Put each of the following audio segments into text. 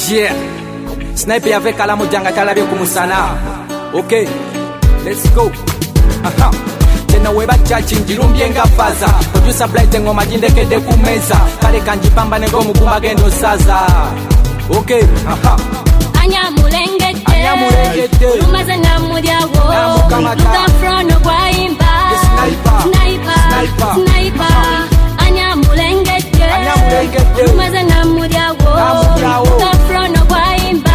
Yeah. Sniper avec la mojanga talabye kumusana. Okay. Let's go. Aha. Tena weba chachi njirumbye nga faza. Producer Blight ngoma jindekede kumeza. Kale kanjipamba nego mukuma gendo saza. Okay. Aha. Anyamulengete Ulumaze namudyawo Luka frono kwa imba Sniper Anyamulengete Ulumaze namudyawo Luka frono kwa imba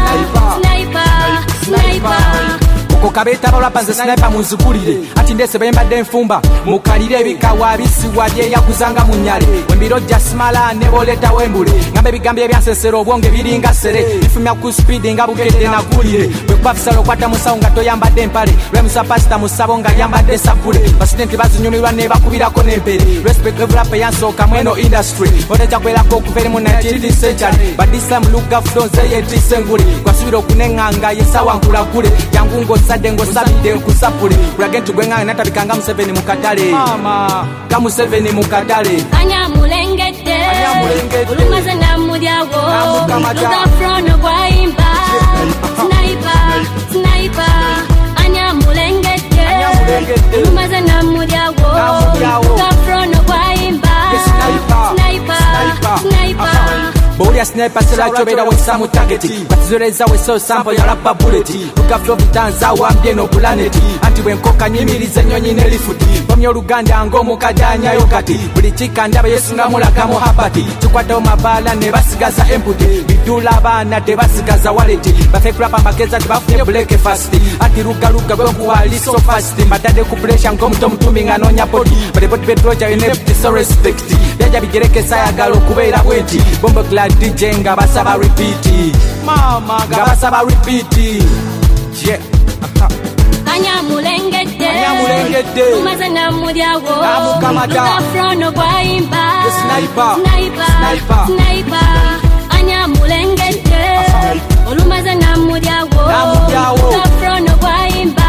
Sniper Kokabeta balapanze sniper munzukulire ati ndese bembadde enfumba mukalire ebikawa bisiwa bye yakuzanga munyale wembiro jasmala ne boleta wembule ngambe bigambye byansesero obwonge biringa sere ifumya ku speed nga bugedde na kulire bwe kwafisalo kwata musawunga toyambadde empale lwemusa pasta musabo nga yambadde sapule basidenti bazinyumirwa ne bakubirako n'empere respect rap yansoka mweno industry oteja kwelako okuvere mu 19th century badisa muluga fronze yetisengule kwasubira okunenganga yesawa nkulakule yangungo Dengo sabide kusapule Uragentu gwenga natabikanga Museveni mukatale Mama Kamu Museveni mukatale Anyamulengete Ulumaze namudyawo Luka frono kwa imba Sniper Anyamulengete Ulumaze namudyawo Luka frono kwa imba Sniper Bowlia sniper sela chobera wesa mu target batizoreza weso sample ya rapa bullet luka flow vitanza wambye no planet anti bwenkoka nyimirize nyonyi ne lifuti bomyo luganda ngo mukadanya yokati buli chikanda Yesu ngamulaka mu habati chikwata mabala ne basigaza empty bidula bana te basigaza wallet bafake rapa makeza tibafunye break fast ati luga bwe kuwali so fast batade ku pressure ngo mutomutuminga nonya body but petroja ine so respect byaja bigereke sayagalo kubera bwenti bombo DJ nga basaba repeat Mama nga basaba repeat Yeah Anyamulengete Umaze namudyawo Luka frono kwa imba Sniper Anyamulengete Ulumaze namudyawo Luka frono kwa imba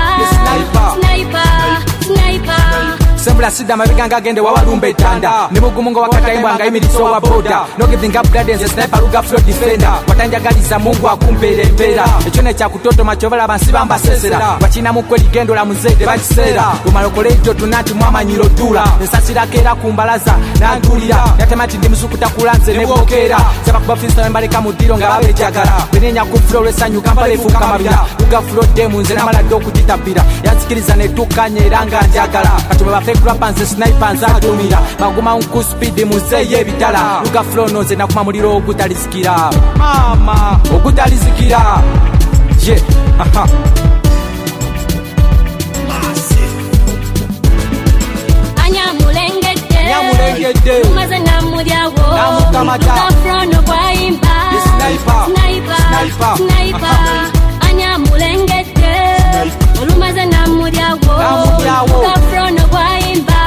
Sniper Sembla sida mabiganga gende wawalumbe tanda Nimugumungo wakataimbwa nga imiriso wa boda No giving up guidance sniper luga flow defender Watanja galiza mungu akumpere mpera Echone cha kutoto machovala bansibamba sesera Wachina mukwe ligendo la muzede bachisera Umalokole ijo tunati mwama nyiro dula Nsasira kera kumbalaza na ndulira Yatemati ndi msukuta kulanze nebokera Seba kubafisa mbaleka mudiro nga babe jagara Benenya kuflow resa nyukambale fuka mabina Luga flow demu nze na malado kujitabira Yansikiriza netuka nyeranga jagara Katume bafe Rapanze sniper nzatumira maguma unku speed muzeye bitala luka flow noze nakuma muliro ogutalizikira Mama ogutalizikira Yeah aha Anyamulengete Umaze namudyawo Luka frono kwa imba Sniper Anyamulengete Ulumaze namudyawo Luka frono kwa imba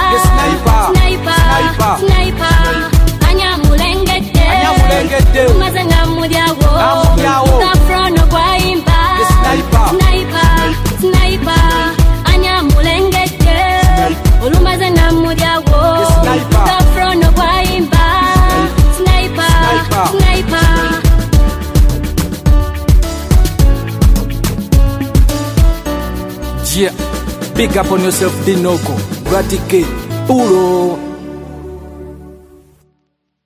Sniper Anyamulengete Umaze namudyawo Luka frono kwa imba Sniper Anyamulengete Ulumaze namudyawo Luka frono kwa imba Sniper Yeah, big up on yourself, Dinoko, Gratike, Puro.